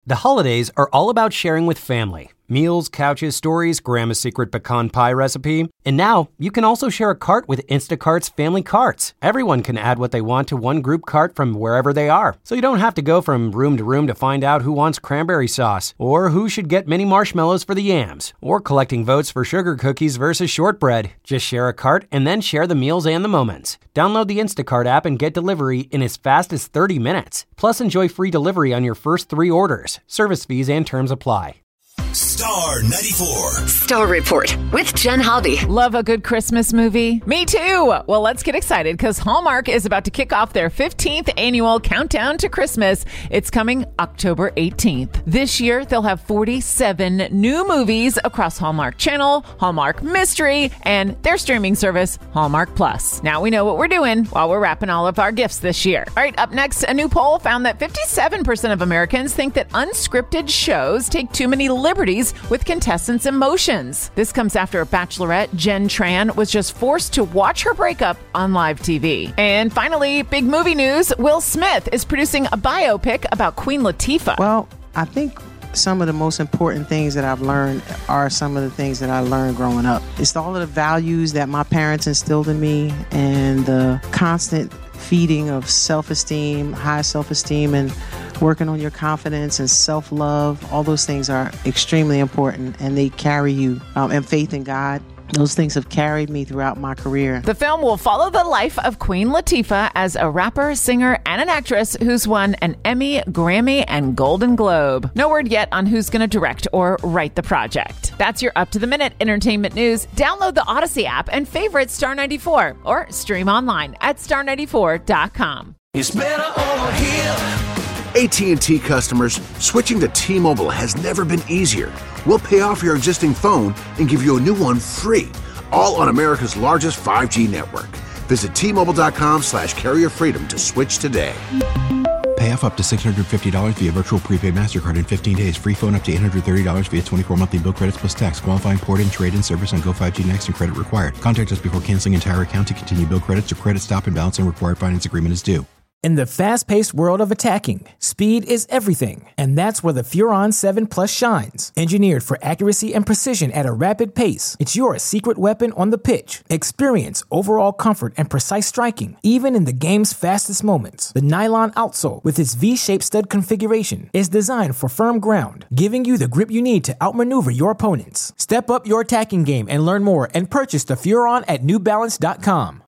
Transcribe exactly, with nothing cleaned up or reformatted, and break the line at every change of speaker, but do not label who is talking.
The holidays are all about sharing with family. Meals, couches, stories, Grandma's secret pecan pie recipe. And now, you can also share a cart with Instacart's Family Carts. Everyone can add what they want to one group cart from wherever they are. So you don't have to go from room to room to find out who wants cranberry sauce, or who should get mini marshmallows for the yams, or collecting votes for sugar cookies versus shortbread. Just share a cart and then share the meals and the moments. Download the Instacart app and get delivery in as fast as thirty minutes. Plus, enjoy free delivery on your first three orders. Service fees and terms apply.
Star ninety-four.
Star Report with Jen Hobby.
Love a good Christmas movie? Me too. Well, let's get excited because Hallmark is about to kick off their fifteenth annual Countdown to Christmas. It's coming October eighteenth. This year, they'll have forty-seven new movies across Hallmark Channel, Hallmark Mystery, and their streaming service, Hallmark Plus. Now we know what we're doing while we're wrapping all of our gifts this year. All right, up next, a new poll found that fifty-seven percent of Americans think that unscripted shows take too many liberties with contestants' emotions. This comes after Bachelorette Jen Tran was just forced to watch her breakup on live T V. And finally, big movie news. Will Smith is producing a biopic about Queen Latifah.
Well, I think some of the most important things that I've learned are some of the things that I learned growing up. It's all of the values that my parents instilled in me and the constant feeding of self-esteem, high self-esteem, and working on your confidence and self-love. All those things are extremely important, and they carry you, um, and faith in God. Those things have carried me throughout my career.
The film will follow the life of Queen Latifah as a rapper, singer, and an actress who's won an Emmy, Grammy, and Golden Globe. No word yet on who's going to direct or write the project. That's your up-to-the-minute entertainment news. Download the Odyssey app and favorite Star ninety-four or stream online at star ninety-four dot com.
It's better over here.
A T and T customers, switching to T-Mobile has never been easier. We'll pay off your existing phone and give you a new one free, all on America's largest five G network. Visit T-Mobile.com slash carrier freedom to switch today.
Pay off up to six hundred fifty dollars via virtual prepaid MasterCard in fifteen days. Free phone up to eight hundred thirty dollars via twenty-four monthly bill credits plus tax. Qualifying port and trade-in service on Go five G Next and credit required. Contact us before canceling entire account to continue bill credits or credit stop and balance and required finance agreement is due.
In the fast-paced world of attacking, speed is everything, and that's where the Furon seven Plus shines. Engineered for accuracy and precision at a rapid pace, it's your secret weapon on the pitch. Experience overall comfort and precise striking, even in the game's fastest moments. The nylon outsole, with its V-shaped stud configuration, is designed for firm ground, giving you the grip you need to outmaneuver your opponents. Step up your attacking game and learn more and purchase the Furon at New Balance dot com.